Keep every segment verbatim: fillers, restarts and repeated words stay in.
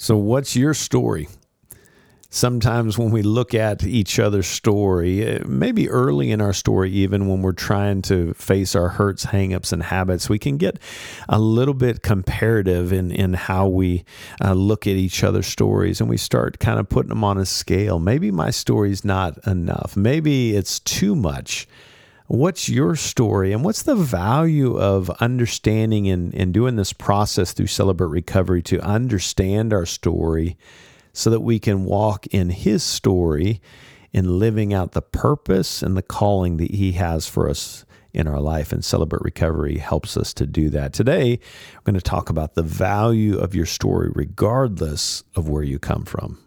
So what's your story? Sometimes when we look at each other's story, maybe early in our story, even when we're trying to face our hurts, hangups, and habits, we can get a little bit comparative in, in how we uh, look at each other's stories, and we start kind of putting them on a scale. Maybe my story's not enough. Maybe it's too much. What's your story, and what's the value of understanding and, and doing this process through Celebrate Recovery to understand our story so that we can walk in His story in living out the purpose and the calling that He has for us in our life? And Celebrate Recovery helps us to do that. Today, we're going to talk about the value of your story regardless of where you come from.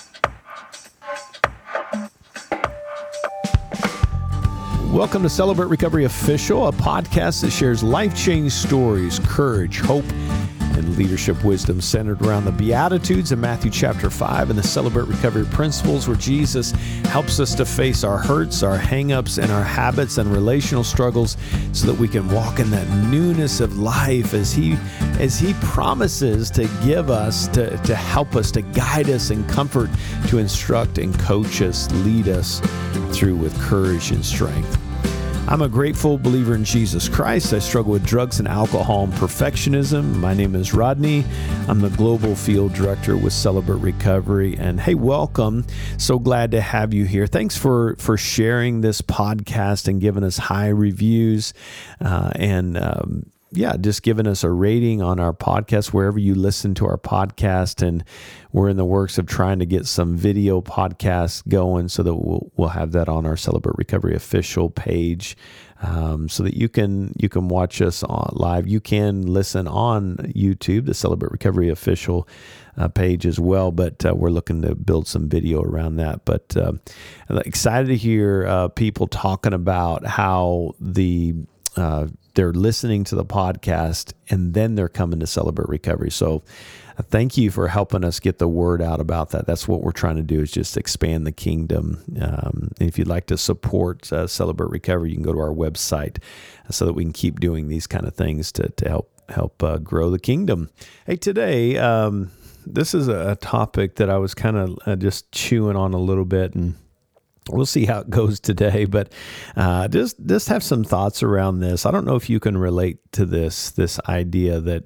Welcome to Celebrate Recovery Official, a podcast that shares life-changing stories, courage, hope, and leadership wisdom centered around the Beatitudes in Matthew chapter five and the Celebrate Recovery principles, where Jesus helps us to face our hurts, our hang-ups, and our habits and relational struggles so that we can walk in that newness of life as He as He promises to give us, to, to help us, to guide us and comfort, to instruct and coach us, lead us through with courage and strength. I'm a grateful believer in Jesus Christ. I struggle with drugs and alcohol and perfectionism. My name is Rodney. I'm the Global Field Director with Celebrate Recovery. And hey, welcome. So glad to have you here. Thanks for, for sharing this podcast and giving us high reviews uh, and um, yeah, just giving us a rating on our podcast, wherever you listen to our podcast. And we're in the works of trying to get some video podcasts going so that we'll, we'll have that on our Celebrate Recovery official page, um, so that you can, you can watch us on live. You can listen on YouTube, the Celebrate Recovery official uh, page as well, but uh, we're looking to build some video around that. But uh, I'm excited to hear uh, people talking about how the uh, they're listening to the podcast and then they're coming to Celebrate Recovery. So uh, thank you for helping us get the word out about that. That's what we're trying to do, is just expand the kingdom. Um, and if you'd like to support uh, Celebrate Recovery, you can go to our website so that we can keep doing these kind of things to, to help help uh, grow the kingdom. Hey, today, um, this is a topic that I was kind of uh, just chewing on a little bit, and we'll see how it goes today, but uh, just just have some thoughts around this. I don't know if you can relate to this, this idea that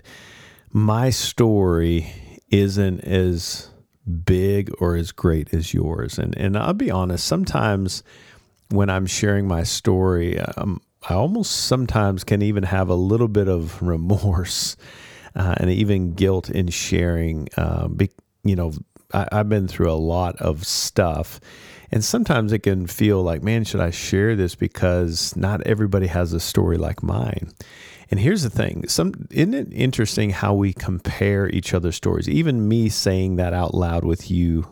my story isn't as big or as great as yours. And and I'll be honest, sometimes when I'm sharing my story, um, I almost sometimes can even have a little bit of remorse uh, and even guilt in sharing. Uh, be, you know, I, I've been through a lot of stuff. And sometimes it can feel like, man, should I share this? Because not everybody has a story like mine. And here's the thing. Some, isn't it interesting how we compare each other's stories? Even me saying that out loud with you,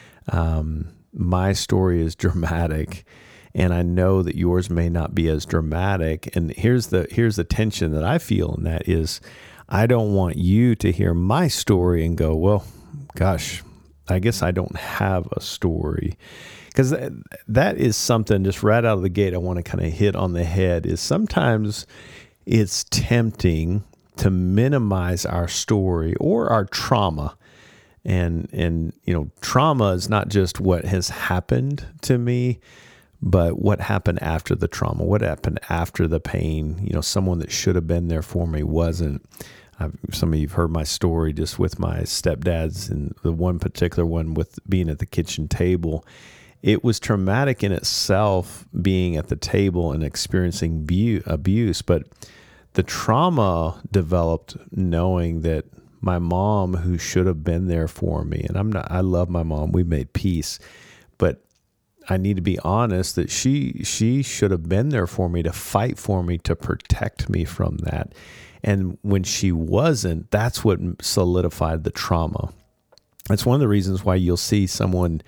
um, my story is dramatic, and I know that yours may not be as dramatic. And here's the here's the tension that I feel, and that is, I don't want you to hear my story and go, well, gosh, I guess I don't have a story. Because that, that is something just right out of the gate I want to kind of hit on the head, is sometimes it's tempting to minimize our story or our trauma. And, and you know, trauma is not just what has happened to me, but what happened after the trauma, what happened after the pain. You know, someone that should have been there for me wasn't. I've, some of you've heard my story just with my stepdads, and the one particular one with being at the kitchen table. It was traumatic in itself, being at the table and experiencing bu- abuse, but the trauma developed knowing that my mom, who should have been there for me, and I'm not, I love my mom, we made peace, but I need to be honest that she she should have been there for me, to fight for me, to protect me from that. And when she wasn't, that's what solidified the trauma. It's one of the reasons why you'll see someone,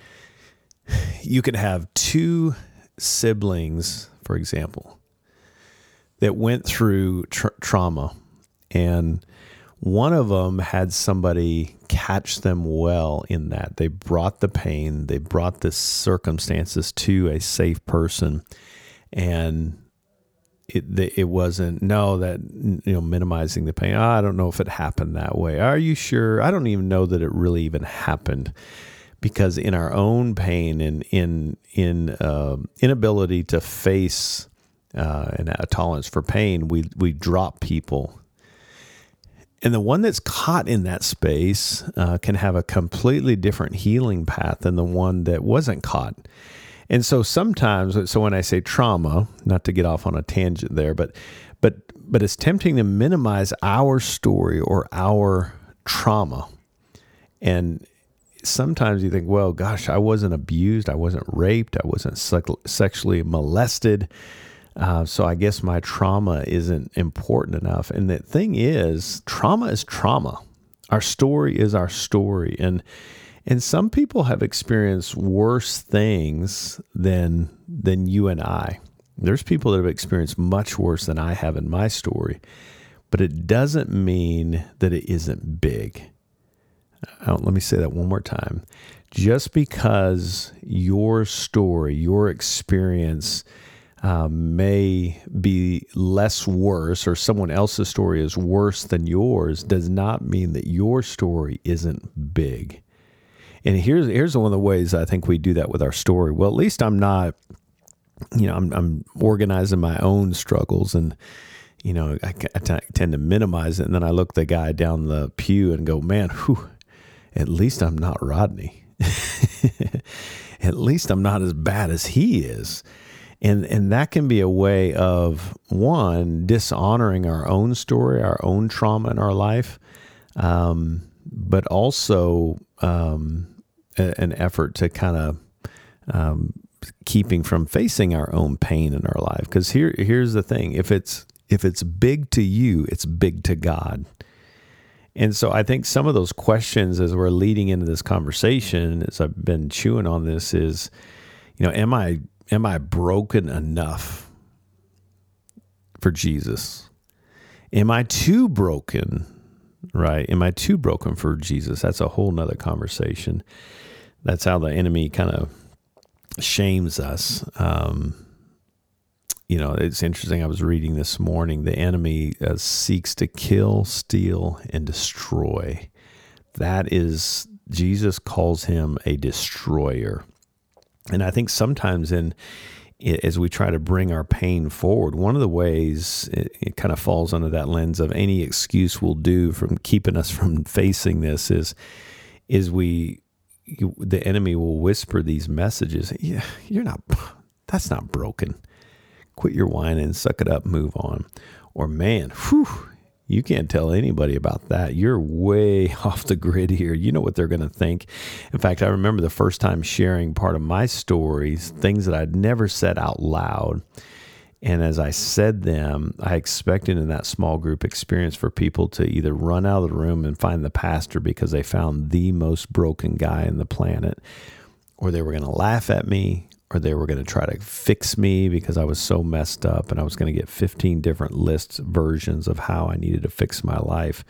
you could have two siblings, for example, that went through tra- trauma, and one of them had somebody catch them well in that. They brought the pain, they brought the circumstances to a safe person, and it it wasn't, no, that, you know, minimizing the pain. I don't know if it happened that way. Are you sure? I don't even know that it really even happened, because in our own pain and in in uh, inability to face uh, and a tolerance for pain, we we drop people. And the one that's caught in that space uh, can have a completely different healing path than the one that wasn't caught. And so sometimes, so when I say trauma, not to get off on a tangent there, but but but it's tempting to minimize our story or our trauma. And sometimes you think, well, gosh, I wasn't abused, I wasn't raped, I wasn't sec- sexually molested. Uh, so I guess my trauma isn't important enough. And the thing is, trauma is trauma. Our story is our story. And and some people have experienced worse things than than you and I. There's people that have experienced much worse than I have in my story. But it doesn't mean that it isn't big. Uh, let me say that one more time. Just because your story, your experience Uh, may be less worse, or someone else's story is worse than yours, does not mean that your story isn't big. And here's here's one of the ways I think we do that with our story. Well, at least I'm not, you know, I'm, I'm organizing my own struggles, and you know, I, I t- tend to minimize it. And then I look the guy down the pew and go, man, whew, at least I'm not Rodney. At least I'm not as bad as he is. And and that can be a way of, one, dishonoring our own story, our own trauma in our life, um, but also um, a, an effort to kind of um, keeping from facing our own pain in our life. Because here here's the thing: if it's if it's big to you, it's big to God. And so I think some of those questions as we're leading into this conversation, as I've been chewing on this, is, you know, am I Am I broken enough for Jesus? Am I too broken, right? Am I too broken for Jesus? That's a whole nother conversation. That's how the enemy kind of shames us. Um, you know, it's interesting. I was reading this morning, the enemy uh, seeks to kill, steal, and destroy. That is, Jesus calls him a destroyer. And I think sometimes in as we try to bring our pain forward, one of the ways it, it kind of falls under that lens of any excuse will do from keeping us from facing this is is we you, the enemy will whisper these messages. Yeah, you're not. That's not broken. Quit your whining, suck it up, move on. Or man, whew, you can't tell anybody about that. You're way off the grid here. You know what they're going to think. In fact, I remember the first time sharing part of my stories, things that I'd never said out loud. And as I said them, I expected in that small group experience for people to either run out of the room and find the pastor because they found the most broken guy on the planet, or they were going to laugh at me, or they were going to try to fix me because I was so messed up, and I was going to get fifteen different lists, versions of how I needed to fix my life.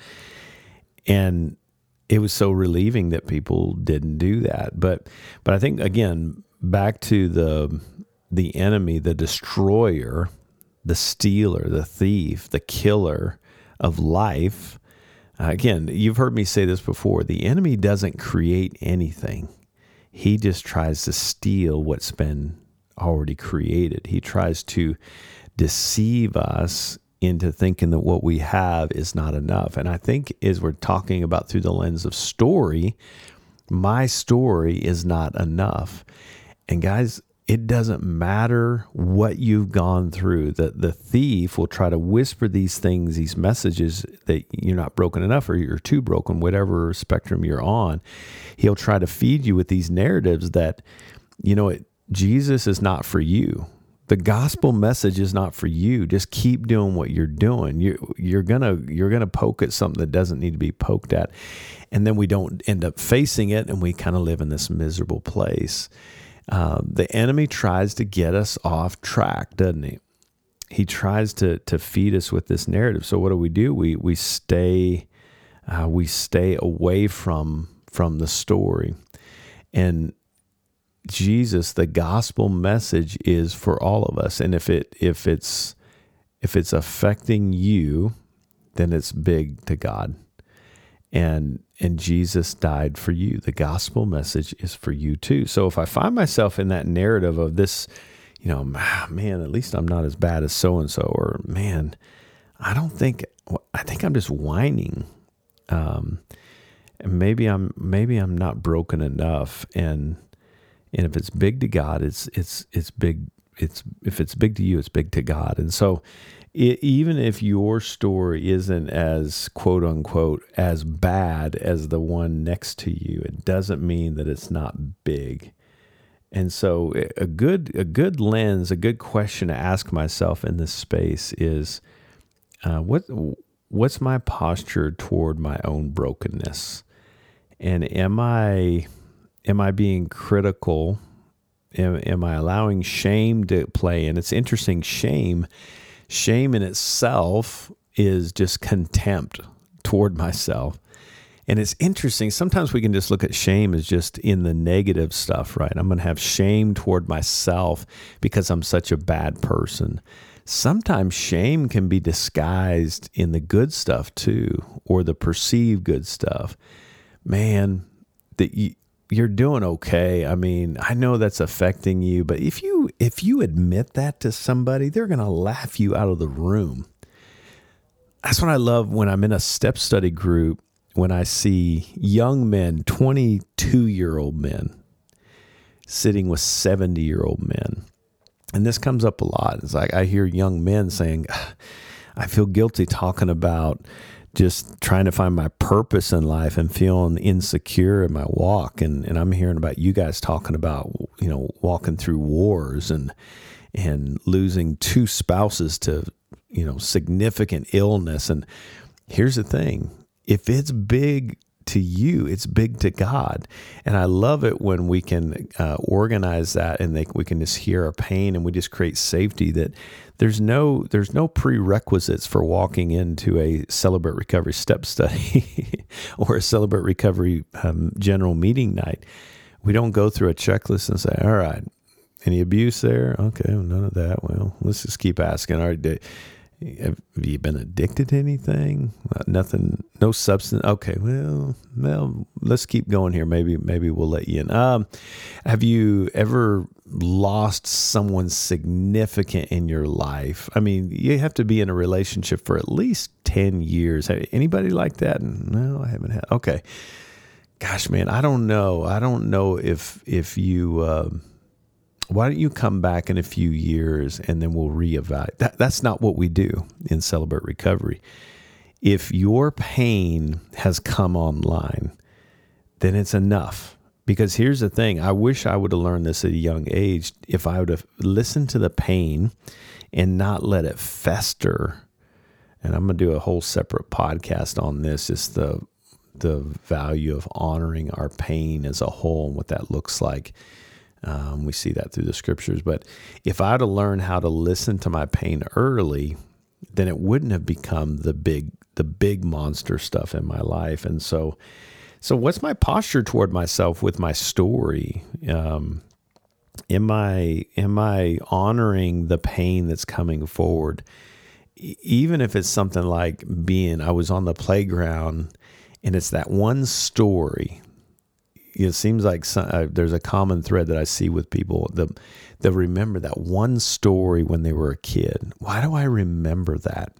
And it was so relieving that people didn't do that. But but I think, again, back to the the enemy, the destroyer, the stealer, the thief, the killer of life. Uh, again, you've heard me say this before. The enemy doesn't create anything. He just tries to steal what's been already created. He tries to deceive us into thinking that what we have is not enough. And I think as we're talking about through the lens of story, my story is not enough. And guys, it doesn't matter what you've gone through. The, the thief will try to whisper these things, these messages that you're not broken enough or you're too broken, whatever spectrum you're on. He'll try to feed you with these narratives that, you know, it, Jesus is not for you. The gospel message is not for you. Just keep doing what you're doing. You, you're gonna you're gonna poke at something that doesn't need to be poked at, and then we don't end up facing it, and we kind of live in this miserable place. Uh, the enemy tries to get us off track, doesn't he? He tries to to feed us with this narrative. So what do we do? We we stay uh, we stay away from from the story, and Jesus, the gospel message is for all of us. And if it if it's If it's affecting you, then it's big to God. And and Jesus died for you. The gospel message is for you too. So if I find myself in that narrative of this, you know, man, at least I'm not as bad as so-and-so, or man, I don't think, I think I'm just whining. Um, and maybe I'm, maybe I'm not broken enough. And, and if it's big to God, it's, it's, it's big. It's, if it's big to you, it's big to God. And so it, even if your story isn't as quote unquote as bad as the one next to you, it doesn't mean that it's not big. And so a good, a good lens, a good question to ask myself in this space is, uh, what, what's my posture toward my own brokenness? And am I, am I being critical? Am, am I allowing shame to play? And it's interesting, shame, shame in itself is just contempt toward myself. And it's interesting, sometimes we can just look at shame as just in the negative stuff, right? I'm going to have shame toward myself because I'm such a bad person. Sometimes shame can be disguised in the good stuff too, or the perceived good stuff. Man, that you, you're doing okay. I mean, I know that's affecting you, but if you if you admit that to somebody, they're going to laugh you out of the room. That's what I love when I'm in a step study group, when I see young men, twenty-two-year-old men, sitting with seventy-year-old men. And this comes up a lot. It's like I hear young men saying, I feel guilty talking about just trying to find my purpose in life and feeling insecure in my walk. And, and I'm hearing about you guys talking about, you know, walking through wars and, and losing two spouses to, you know, significant illness. And here's the thing, if it's big to you, it's big to God. And I love it when we can uh, organize that and they, we can just hear our pain and we just create safety, that there's no there's no prerequisites for walking into a Celebrate Recovery step study or a Celebrate Recovery um, general meeting night. We don't go through a checklist and say, all right, any abuse there? Okay, well, none of that. Well, let's just keep asking. All right, have you been addicted to anything? Uh, nothing, no substance. Okay, well, well, let's keep going here. Maybe, maybe we'll let you in. Um, have you ever lost someone significant in your life? I mean, you have to be in a relationship for at least ten years. Anybody like that? No, I haven't had. Okay. Gosh, man, I don't know. I don't know if, if you, uh, why don't you come back in a few years and then we'll reevaluate. That, that's not what we do in Celebrate Recovery. If your pain has come online, then it's enough. Because here's the thing, I wish I would have learned this at a young age. If I would have listened to the pain and not let it fester, and I'm going to do a whole separate podcast on this, just the, the value of honoring our pain as a whole and what that looks like. Um, we see that through the scriptures. But if I had to learn how to listen to my pain early, then it wouldn't have become the big, the big monster stuff in my life. And so, so what's my posture toward myself with my story? Um, am I, am I honoring the pain that's coming forward? E- even if it's something like being, I was on the playground and it's that one story. It seems like some, uh, there's a common thread that I see with people. The, they remember that one story when they were a kid. Why do I remember that?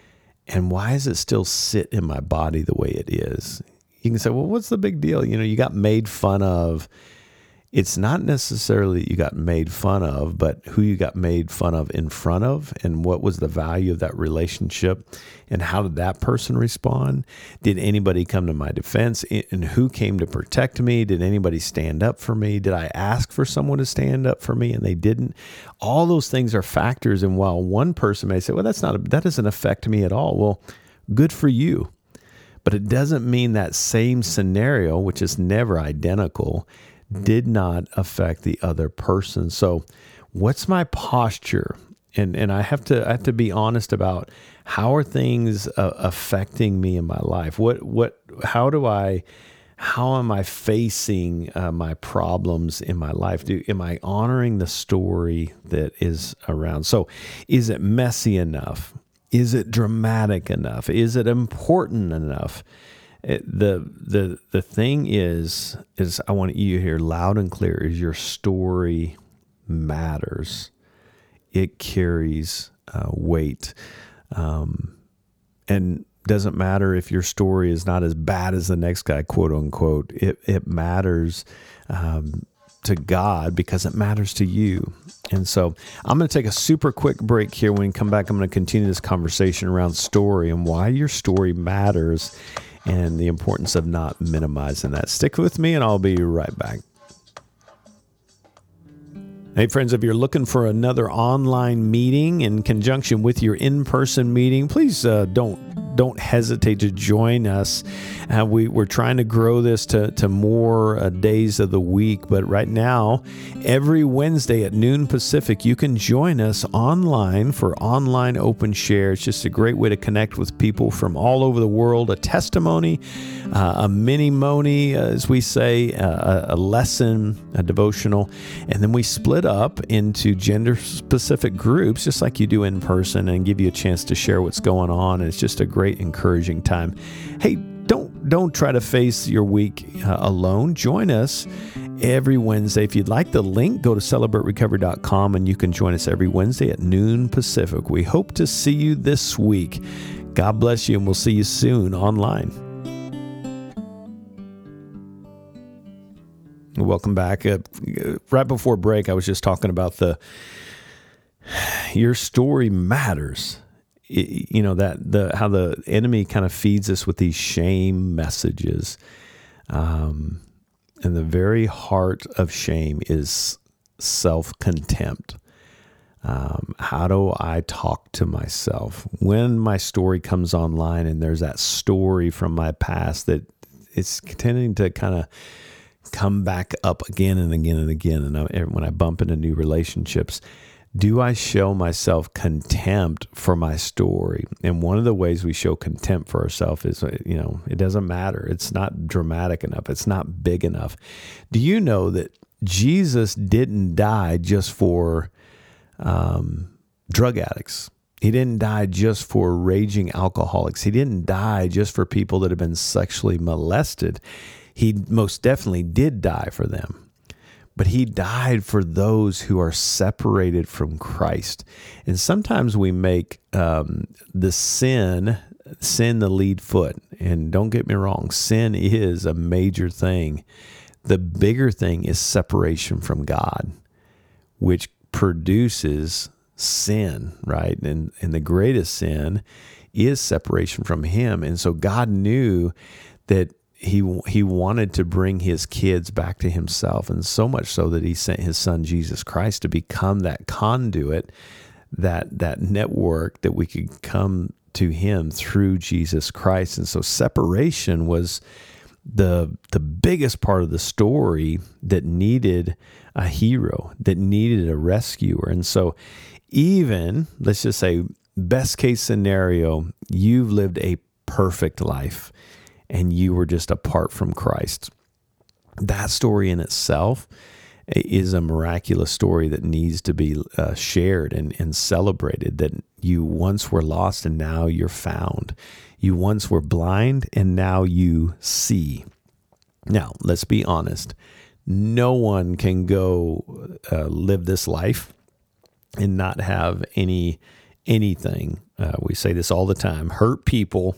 And why does it still sit in my body the way it is? You can say, well, what's the big deal? You know, you got made fun of. It's not necessarily you got made fun of, but who you got made fun of in front of, and what was the value of that relationship, and how did that person respond? Did anybody come to my defense, and who came to protect me? Did anybody stand up for me? Did I ask for someone to stand up for me and they didn't? All those things are factors. And while one person may say, well, that's not a, that doesn't affect me at all. Well, good for you. But it doesn't mean that same scenario, which is never identical, did not affect the other person. So what's my posture? And and I have to I have to be honest about how are things uh, affecting me in my life? What what how do I how am I facing uh, my problems in my life? Do am I honoring the story that is around? So, is it messy enough? Is it dramatic enough? Is it important enough? It, the the the thing is is I want you to hear loud and clear is your story matters. It carries uh, weight, um, and doesn't matter if your story is not as bad as the next guy, quote unquote. It it matters um, to God because it matters to you. And so I'm going to take a super quick break here. When we come back, I'm going to continue this conversation around story and why your story matters and the importance of not minimizing that. Stick with me and I'll be right back. Hey friends, if you're looking for another online meeting in conjunction with your in-person meeting, please uh, don't don't hesitate to join us. Uh, we, we're trying to grow this to, to more uh, days of the week, but right now, every Wednesday at noon Pacific, you can join us online for online open share. It's just a great way to connect with people from all over the world, a testimony, uh, a mini-moni, uh, as we say, uh, a lesson, a devotional, and then we split up into gender-specific groups, just like you do in person, and give you a chance to share what's going on. And it's just a great, encouraging time. Hey, don't don't try to face your week uh, alone. Join us every Wednesday. If you'd like the link, go to celebrate recovery dot com and you can join us every Wednesday at noon Pacific. We hope to see you this week. God bless you, and we'll see you soon online. Welcome back. Uh, right before break, I was just talking about the your story matters. It, you know that the how the enemy kind of feeds us with these shame messages, um, and the very heart of shame is self-contempt. Um, how do I talk to myself when my story comes online and there's that story from my past that it's tending to kind of come back up again and again and again. And I, when I bump into new relationships, do I show myself contempt for my story? And one of the ways we show contempt for ourselves is, you know, it doesn't matter. It's not dramatic enough. It's not big enough. Do you know that Jesus didn't die just for um, drug addicts? He didn't die just for raging alcoholics. He didn't die just for people that have been sexually molested. He most definitely did die for them. But he died for those who are separated from Christ. And sometimes we make um, the sin, sin the lead foot. And don't get me wrong, sin is a major thing. The bigger thing is separation from God, which produces sin, right? And, and the greatest sin is separation from him. And so God knew that He he wanted to bring his kids back to himself, and so much so that he sent his son, Jesus Christ, to become that conduit, that that network that we could come to him through Jesus Christ. And so separation was the the biggest part of the story that needed a hero, that needed a rescuer. And so even, let's just say, best case scenario, you've lived a perfect life, and you were just apart from Christ. That story in itself is a miraculous story that needs to be uh, shared and, and celebrated, that you once were lost and now you're found. You once were blind and now you see. Now, let's be honest. No one can go uh, live this life and not have any anything. Uh, we say this all the time, hurt people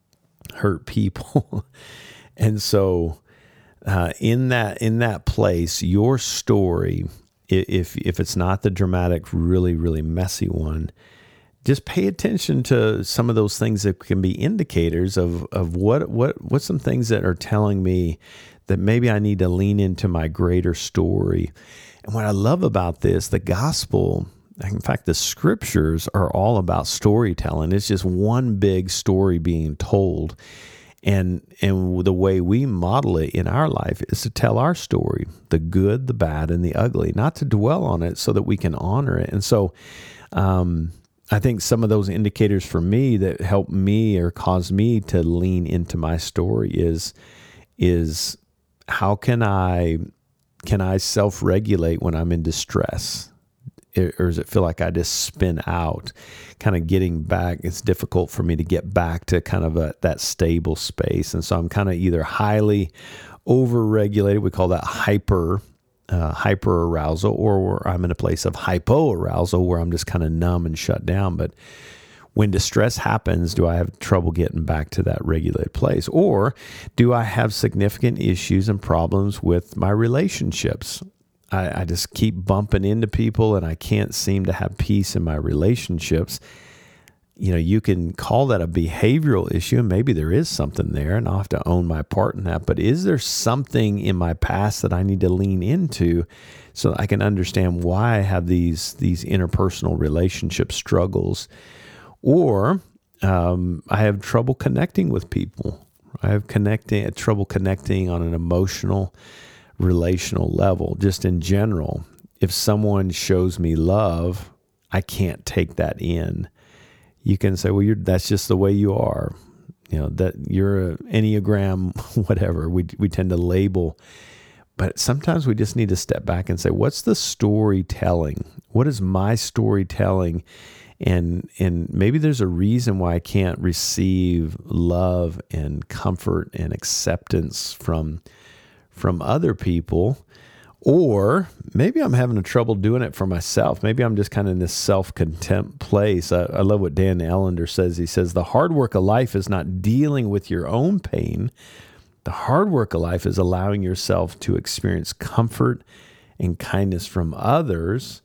hurt people. And so uh, in that in that place, your story, if if it's not the dramatic, really, really messy one, just pay attention to some of those things that can be indicators of of what what what's some things that are telling me that maybe I need to lean into my greater story. And what I love about this, the gospel, in fact, the scriptures are all about storytelling. It's just one big story being told. And and the way we model it in our life is to tell our story, the good, the bad, and the ugly, not to dwell on it so that we can honor it. And so um, I think some of those indicators for me that help me or cause me to lean into my story is is how can I can I self-regulate when I'm in distress? Or does it feel like I just spin out, kind of getting back? It's difficult for me to get back to kind of a, that stable space. And so I'm kind of either highly over-regulated, we call that hyper, uh, hyper arousal, or I'm in a place of hypo arousal where I'm just kind of numb and shut down. But when distress happens, do I have trouble getting back to that regulated place? Or do I have significant issues and problems with my relationships? I, I just keep bumping into people and I can't seem to have peace in my relationships. You know, you can call that a behavioral issue, and maybe there is something there, and I'll have to own my part in that. But is there something in my past that I need to lean into so that I can understand why I have these, these interpersonal relationship struggles? Or um, I have trouble connecting with people. I have connecting trouble connecting on an emotional, relational level, just in general. If someone shows me love, I can't take that in. You can say, well, you're, that's just the way you are. You know, that you're an Enneagram, whatever. We we tend to label. But sometimes we just need to step back and say, what's the storytelling? What is my storytelling? And and maybe there's a reason why I can't receive love and comfort and acceptance from from other people. Or maybe I'm having a trouble doing it for myself. Maybe I'm just kind of in this self-contempt place. I, I love what Dan Ellender says. He says, the hard work of life is not dealing with your own pain. The hard work of life is allowing yourself to experience comfort and kindness from others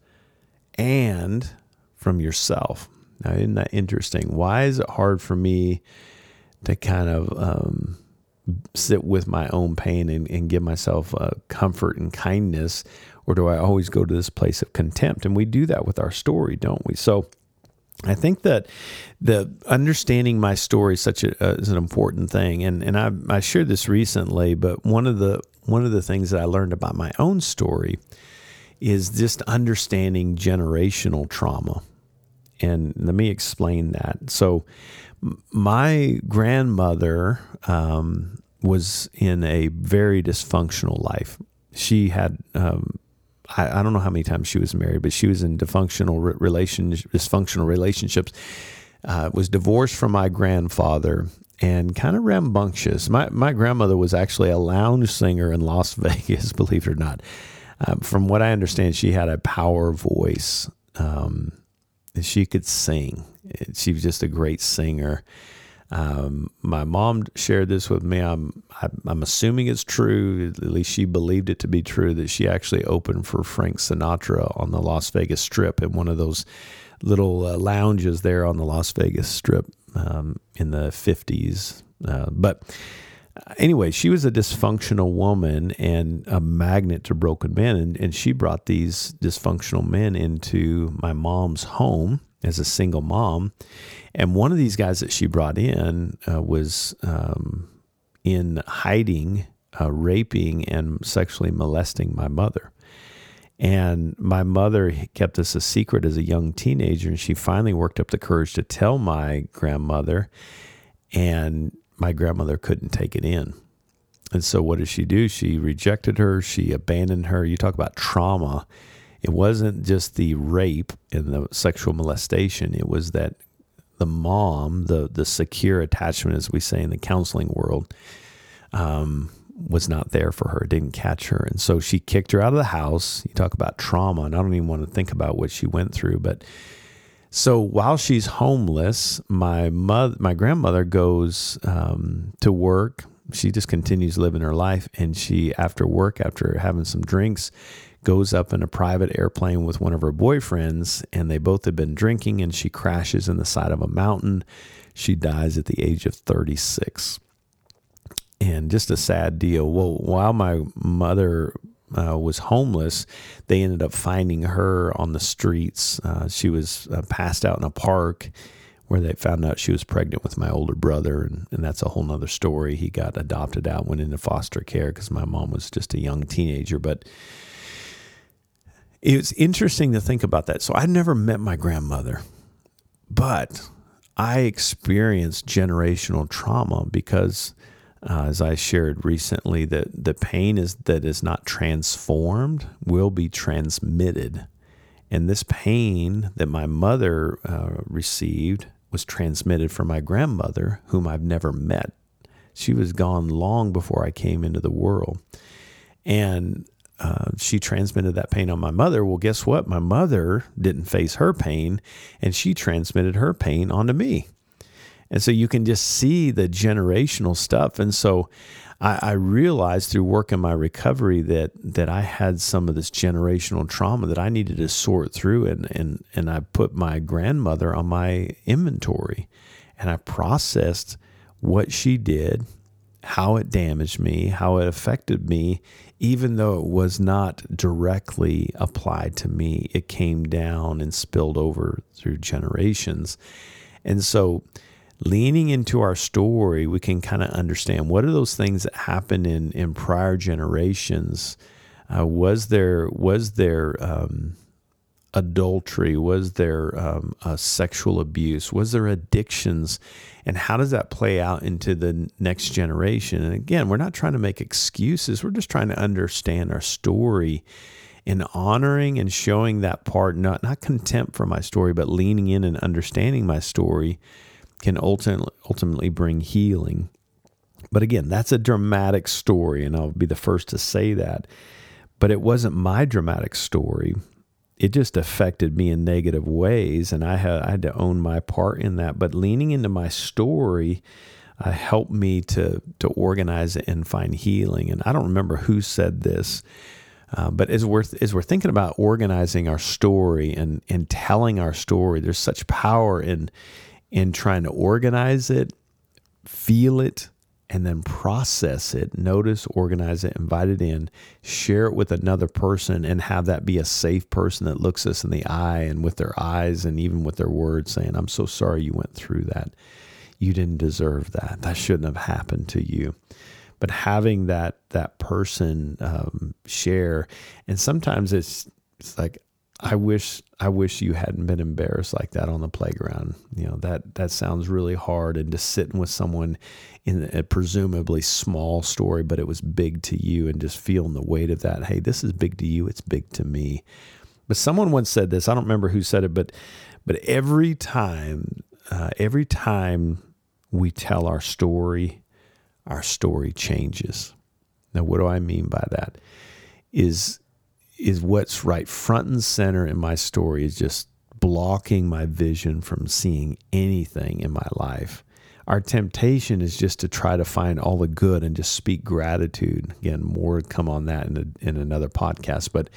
and from yourself. Now, isn't that interesting? Why is it hard for me to kind of um, sit with my own pain and, and give myself uh, comfort and kindness? Or do I always go to this place of contempt? And we do that with our story, don't we? So I think that the understanding my story is such a, uh, is an important thing. And and I I shared this recently, but one of the one of the things that I learned about my own story is just understanding generational trauma. And let me explain that. So my grandmother um, was in a very dysfunctional life. She had, um, I, I don't know how many times she was married, but she was in dysfunctional re- relations, dysfunctional relationships, uh, was divorced from my grandfather, and kind of rambunctious. My, my grandmother was actually a lounge singer in Las Vegas, believe it or not. Um, from what I understand, she had a power voice. Um, she could sing. She was just a great singer. Um, my mom shared this with me. I'm, I'm assuming it's true. At least she believed it to be true, that she actually opened for Frank Sinatra on the Las Vegas Strip in one of those little uh, lounges there on the Las Vegas Strip um, in the fifties. Uh, but Anyway, she was a dysfunctional woman and a magnet to broken men. And, and she brought these dysfunctional men into my mom's home as a single mom. And one of these guys that she brought in uh, was um, in hiding, uh, raping, and sexually molesting my mother. And my mother kept this a secret as a young teenager. And she finally worked up the courage to tell my grandmother. And my grandmother couldn't take it in. And so what did she do? She rejected her. She abandoned her. You talk about trauma. It wasn't just the rape and the sexual molestation. It was that the mom, the the secure attachment, as we say in the counseling world, um, was not there for her, didn't catch her. And so she kicked her out of the house. You talk about trauma, and I don't even want to think about what she went through, but so while she's homeless, my mother, my grandmother goes um, to work. She just continues living her life. And she, after work, after having some drinks, goes up in a private airplane with one of her boyfriends. And they both have been drinking, and she crashes in the side of a mountain. She dies at the age of thirty-six. And just a sad deal. Well, while my mother Uh, was homeless, they ended up finding her on the streets. Uh, she was uh, passed out in a park where they found out she was pregnant with my older brother, and, and that's a whole nother story. He got adopted out, went into foster care because my mom was just a young teenager. But it was interesting to think about that. So I never met my grandmother, but I experienced generational trauma because Uh, as I shared recently, that the pain is that is not transformed will be transmitted. And this pain that my mother uh, received was transmitted from my grandmother, whom I've never met. She was gone long before I came into the world. And uh, she transmitted that pain on my mother. Well, guess what? My mother didn't face her pain, and she transmitted her pain onto me. And so you can just see the generational stuff. And so I, I realized through work in my recovery that that I had some of this generational trauma that I needed to sort through. And, and, and I put my grandmother on my inventory, and I processed what she did, how it damaged me, how it affected me, even though it was not directly applied to me. It came down and spilled over through generations. And so leaning into our story, we can kind of understand what are those things that happened in, in prior generations. Uh, was there was there um, adultery? Was there um, uh, sexual abuse? Was there addictions? And how does that play out into the next generation? And again, we're not trying to make excuses. We're just trying to understand our story and honoring and showing that part, not, not contempt for my story, but leaning in and understanding my story can ultimately, ultimately bring healing. But again, that's a dramatic story, and I'll be the first to say that. But it wasn't my dramatic story. It just affected me in negative ways, and I had, I had to own my part in that. But leaning into my story uh, helped me to to organize it and find healing. And I don't remember who said this, uh, but as we're as we're thinking about organizing our story and and telling our story, there's such power in in trying to organize it, feel it, and then process it. Notice, organize it, invite it in, share it with another person, and have that be a safe person that looks us in the eye and with their eyes and even with their words saying, I'm so sorry you went through that. You didn't deserve that. That shouldn't have happened to you. But having that that person um, share, and sometimes it's it's like, I wish I wish you hadn't been embarrassed like that on the playground. You know, that that sounds really hard, and just sitting with someone in a presumably small story, but it was big to you, and just feeling the weight of that. Hey, this is big to you, it's big to me. But someone once said this, I don't remember who said it, but but every time, uh, every time we tell our story, our story changes. Now, what do I mean by that? Is is what's right front and center in my story is just blocking my vision from seeing anything in my life. Our temptation is just to try to find all the good and just speak gratitude. Again, more would come on that in a, in another podcast, but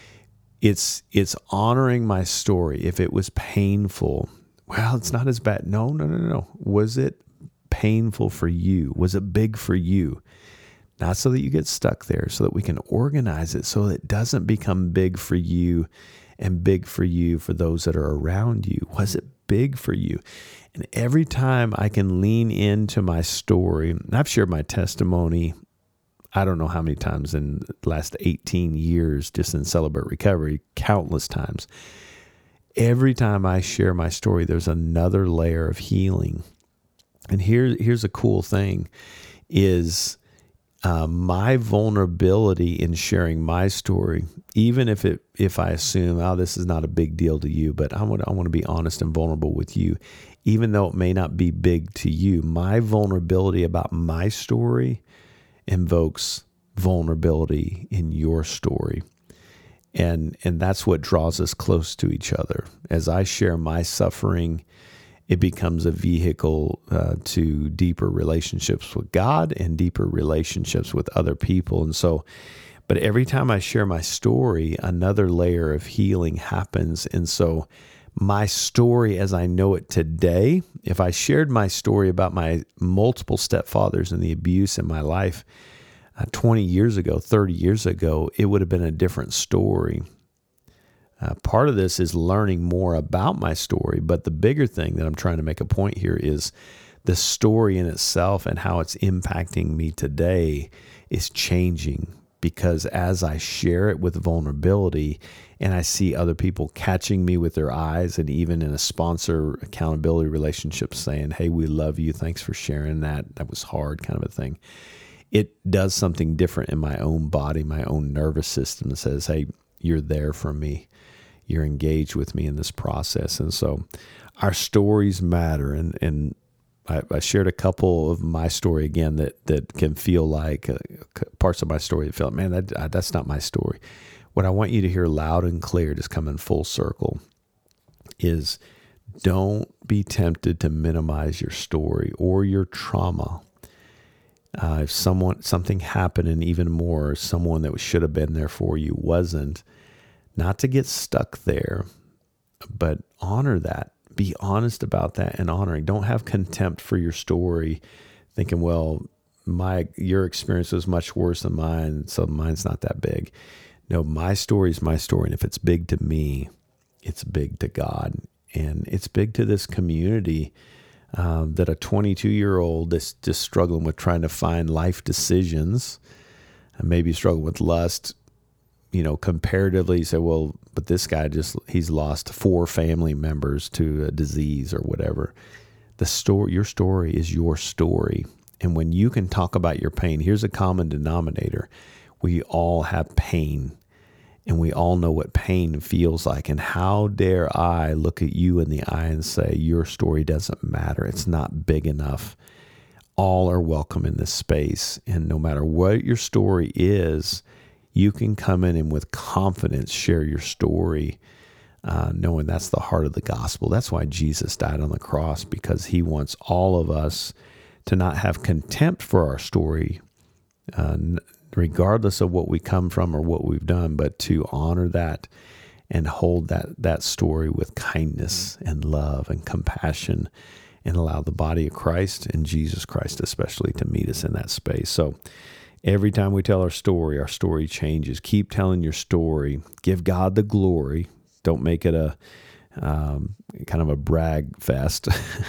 it's it's honoring my story. If it was painful, well, it's not as bad. No, no, no, no. Was it painful for you? Was it big for you? Not so that you get stuck there, so that we can organize it so that it doesn't become big for you and big for you for those that are around you. Was it big for you? And every time I can lean into my story, and I've shared my testimony, I don't know how many times in the last eighteen years, just in Celebrate Recovery, countless times. Every time I share my story, there's another layer of healing. And here, here's a cool thing is, Uh, my vulnerability in sharing my story, even if it if I assume, oh, this is not a big deal to you, but I want I want to be honest and vulnerable with you, even though it may not be big to you, my vulnerability about my story invokes vulnerability in your story. And and that's what draws us close to each other. As I share my suffering, it becomes a vehicle uh, to deeper relationships with God and deeper relationships with other people. And so, but every time I share my story, another layer of healing happens. And so my story as I know it today, if I shared my story about my multiple stepfathers and the abuse in my life uh, twenty years ago, thirty years ago, it would have been a different story. Uh, part of this is learning more about my story, but the bigger thing that I'm trying to make a point here is the story in itself and how it's impacting me today is changing because as I share it with vulnerability and I see other people catching me with their eyes, and even in a sponsor accountability relationship saying, hey, we love you, thanks for sharing that, that was hard, kind of a thing, it does something different in my own body, my own nervous system that says, hey, you're there for me. You're engaged with me in this process. And so our stories matter. And, and I, I shared a couple of my story again that, that can feel like uh, parts of my story that felt, man, that, that's not my story. What I want you to hear loud and clear, just come in full circle, is don't be tempted to minimize your story or your trauma. Uh, if someone something happened, and even more, someone that should have been there for you wasn't, not to get stuck there, but honor that. Be honest about that and honoring. Don't have contempt for your story, thinking, well, my your experience was much worse than mine, so mine's not that big. No, my story is my story, and if it's big to me, it's big to God, and it's big to this community. Um, that a twenty-two-year-old that's just struggling with trying to find life decisions, and maybe struggling with lust, you know, comparatively, you say, well, but this guy just, he's lost four family members to a disease or whatever. The story, your story is your story. And when you can talk about your pain, here's a common denominator. We all have pain, and we all know what pain feels like. And how dare I look at you in the eye and say, your story doesn't matter. It's not big enough. All are welcome in this space. And no matter what your story is, you can come in and with confidence share your story, uh, knowing that's the heart of the gospel. That's why Jesus died on the cross, because he wants all of us to not have contempt for our story, uh, regardless of what we come from or what we've done, but to honor that and hold that that story with kindness and love and compassion, and allow the body of Christ and Jesus Christ especially to meet us in that space. So every time we tell our story, our story changes. Keep telling your story. Give God the glory. Don't make it a um, kind of a brag fest.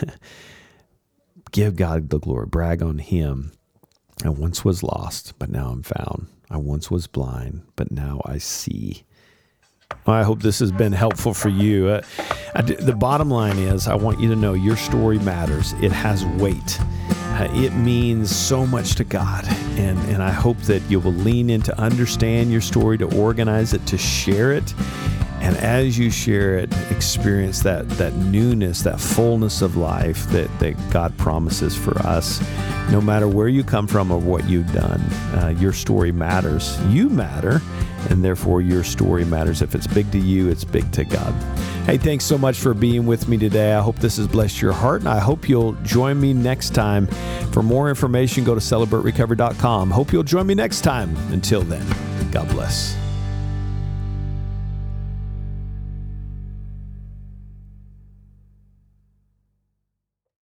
Give God the glory. Brag on him. I once was lost, but now I'm found. I once was blind, but now I see. Well, I hope this has been helpful for you. Uh, I, the bottom line is, I want you to know your story matters. It has weight. Uh, it means so much to God. And, and I hope that you will lean in to understand your story, to organize it, to share it. And as you share it, experience that that newness, that fullness of life that, that God promises for us. No matter where you come from or what you've done, uh, your story matters. You matter, and therefore your story matters. If it's big to you, it's big to God. Hey, thanks so much for being with me today. I hope this has blessed your heart, and I hope you'll join me next time. For more information, go to celebrate recovery dot com. Hope you'll join me next time. Until then, God bless.